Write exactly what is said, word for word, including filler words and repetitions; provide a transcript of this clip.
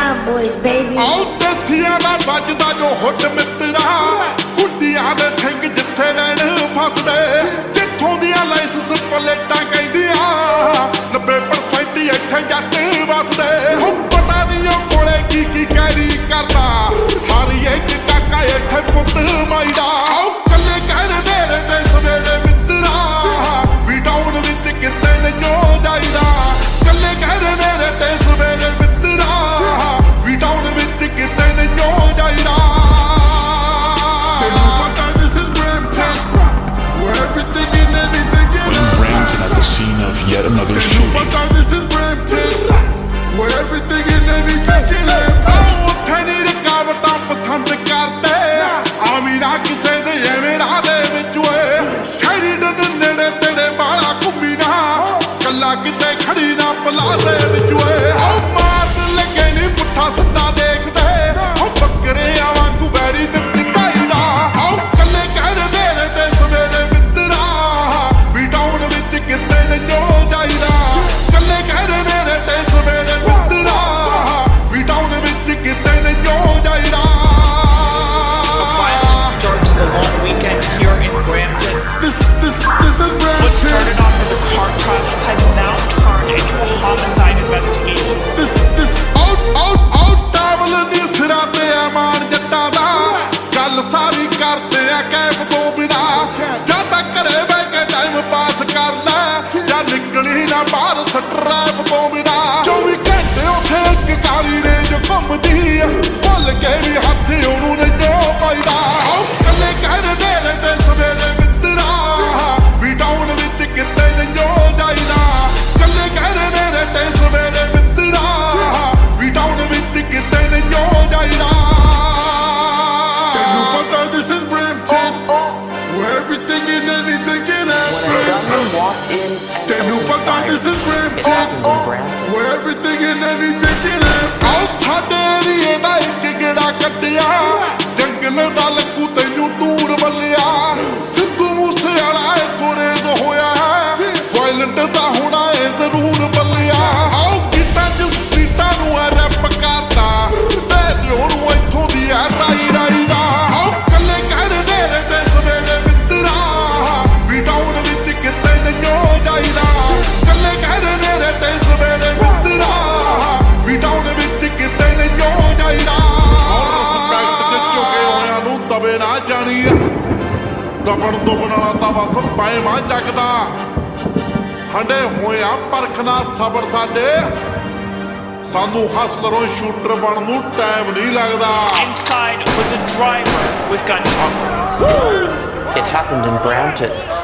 Proud Boys, baby. ਆਉ ਦਸੀਆਂ ਦਾ ਵੱਜਦਾ ਜੋ ਹੁੱਡ ਮਿੱਤਰਾ, ਕੁੱਡੀਆਂ ਦੇ ਸਿੰਘ ਜਿੱਥੇ ਰਹਿਣ ਫਸਦੇ, ਜਿੱਥੋਂ ਦੀਆਂ ਲਾਇਸੈਂਸ ਪਲੇਟਾਂ ਕਹਿੰਦੀਆਂ ਨੱਬੇ ਪਰਸੈਂਟ ਇੱਥੇ ਜੱਟ ਵਸਦੇ। ਹੋ ਪਤਾ ਨਹੀਂ ਉਹ ਕੋਲੇ ਕੀ ਕੀ ਕੈਰੀ ਕਰਦਾ, ਹਰ ਇੱਕ ਕਾਕਾ ਇੱਥੇ ਪੁੱਤ ਮਾਈਦਾ। ਆਉ ਕੱਲੇ ਕਹਿ ਮੇਰੇ ਤੇ ਸਵੇਰੇ ਮਿੱਤਰਾ, ਵੀ ਡਾਊਨ ਵਿੱਚ ਕਿਤੇ ਨਹੀਂ ਜਾਈਦਾ। ਕੱਲੇ ਕਹਿ ਮੇਰੇ ਤੇ ਸਵੇਰੇ ਮਿੱਤਰਾ, ਵੀ ਡਾਊਨ ਵਿੱਚ ਕਿਤੇ ਨਹੀਂ ਜਾਈਦਾ। ਤੈਨੂੰ ਪਤਾ this is Brampton, where everything and anything is. We're in Brampton at the scene of yet another shooting. ਤੈਨੂੰ ਪਤਾ this is Brampton, where everything and anything is. ਆਉ ਉੱਥੇ ਨਹੀਂ ਰੁਕਾਵਟਾਂ ਪਸੰਦ ਕਰਦੇ, ਆਵੀਂ ਨਾ ਕਿਸੇ ਦੇ ਐਵੇਂ ਰਾਹ ਦੇ ਵਿੱਚ ਓਏ। ਸ਼ੈਰੀਡਨ ਨੇੜੇ ਤੇਰੇ ਵਾਲਾ ਘੁੰਮੀ ਨਾ, ਕੱਲਾ ਕਿਤੇ ਖੜੀ ਨਾ ਪਲਾਜ਼ੇ ਵਿੱਚ ਓਏ। ਆਉ ਮਾਰ ਲੱਗੇ ਨੀ ਪੁੱਠਾ ਸਿੱਧਾ ਦੇਖਦੇ, ਹੋ ਬੱਕਰਿਆਂ ਵਾਂਗੂ ਬੈਰੀ ਦਿੱਤੀ ਢਾਈਦਾ। ਆਉ ਕੱਲੇ ਕਹਿ ਮੇਰੇ ਤੇ ਸਵੇਰੇ ਮਿੱਤਰਾ, ਵੀ ਡਾਊਨ ਵਿੱਚ ਕਿਤੇ ਨਹੀਂ ਜਾਈਦਾ। ਕੱਲੇ ਕਹਿ ਮੇਰੇ ਤੇ ਸਵੇਰੇ ਮਿੱਤਰਾ, ਵੀ ਡਾਊਨ ਵਿੱਚ ਕਿਤੇ ਨਹੀਂ ਜਾਈਦਾ। The long weekend here in Brampton. This, this, this is Brampton. What started off as a car crash has now turned into a homicide investigation. This, this, out, out, out, towel ਦੀ ਸਿਰਾਂ ਤੇ ਆ ਮਾਣ ਜੱਟਾਂ ਦਾ, ਗੱਲ ਸਾਰੀ ਕਰਦੇ ਆ cab ਤੋਂ ਬਿਨਾ। ਜਾਂ ਤਾਂ ਘਰੇ ਬਹਿ ਕੇ ਟਾਈਮ ਪਾਸ ਕਰ ਲੈ, ਜਾਂ ਨਿਕਲੀ ਨਾ ਬਾਹਰ ਸਟਰੈਪ ਤੋਂ ਬਿਨਾ। ਚੌਵੀ ਘੰਟੇ ਉੱਥੇ ਇੱਕ ਕਾਲੀ ਰੇਂਜ ਘੁੰਮਦੀ, ਭੁੱਲ ਕੇ ਵੀ ਹੱਥ ਉਹਨੂੰ ਨਹੀਂ ਪਾਈਦਾ। ਆਉ ਕੱਲੇ ਕਹਿ ਮੇਰੇ ਤੇ ਸਵੇਰੇ ਮਿੱਤਰਾ, ਵੀ ਡਾਊਨ ਵਿੱਚ ਕਿਤੇ ਨਹੀਂ ਜਾਈਦਾ। ਕੱਲੇ ਕਹਿ ਮੇਰੇ ਤੇ ਸਵੇਰੇ ਮਿੱਤਰਾ, ਵੀ ਡਾਊਨ ਵਿੱਚ ਕਿਤੇ ਨਹੀਂ ਜਾਈਦਾ। ਤੈਨੂੰ ਪਤਾ this is Brampton, where everything and anything can happen. When a gunman walked in and ਤੈਨੂੰ opened ਪਤਾ fire, this is it Brampton, happened in Brampton. where everything and anything can happen. ਆਉ ਸਾਡੇ ਏਰੀਏ ਦਾ ਇੱਕ ਗੇੜਾ ਕੱਢਿਆ, ਜੰਗਲ ਦਾ ਲੱਕੂ ਤੈਨੂੰ ਦੂਰ ਬੱਲਿਆ। ਸਿੱਧੂ ਮੂਸੇ ਵਾਲਾ ਗੁਰੇਜ਼ ਹੋਇਆ ਹੈ, ਵਾਇਲੈਂਟ ਦਾ ਹੋਣਾ ਏ ਜ਼ਰੂਰ ਬੱਲਿਆ। ਆਉ ਗੀਤਾਂ ਚ ਸਟਰੀਟਾਂ ਨੂੰ ਆ ਰੈਪ ਕਰਦਾ, ਤੇ ਉਹਨੂੰ ਇੱਥੋਂ ਦੀ ਆ ਰਾਈ ਰਾਈ ਦਾ। ਆਉ ਕੱਲੇ ਕਹਿ ਮੇਰੇ ਤੇ ਸਵੇਰੇ ਮਿੱਤਰਾ, ਵੀ ਡਾਊਨ ਵਿੱਚ ਕਿਤੇ ਨਹੀਂ ਜਾਈਦਾ। ਕੱਲੇ ਕਹਿ ਮੇਰੇ ਤੇ ਸਵੇਰੇ ਮਿੱਤਰਾ, ਵੀ ਡਾਊਨ ਵਿੱਚ ਕਿਤੇ ਨਹੀਂ ਜਾਈਦਾ। ਦਬੇ ਨਾ ਜਾਣੀ, ਦਬਣ ਦੁਬਣ ਵਾਲਾ ਤਾਂ ਬਸ ਪੈਮਾ ਜਗਦਾ। ਹੰਡੇ ਹੋਇਆ ਪਰਖਣਾ ਸਬਰ ਸਾਡੇ, ਸਾਨੂੰ ਹਸਲਰੋਂ ਸ਼ੂਟਰ ਬਣਨ ਨੂੰ ਟਾਈਮ ਨਹੀਂ ਲੱਗਦਾ। Inside was a driver with gunshot wounds. It happened in Brampton.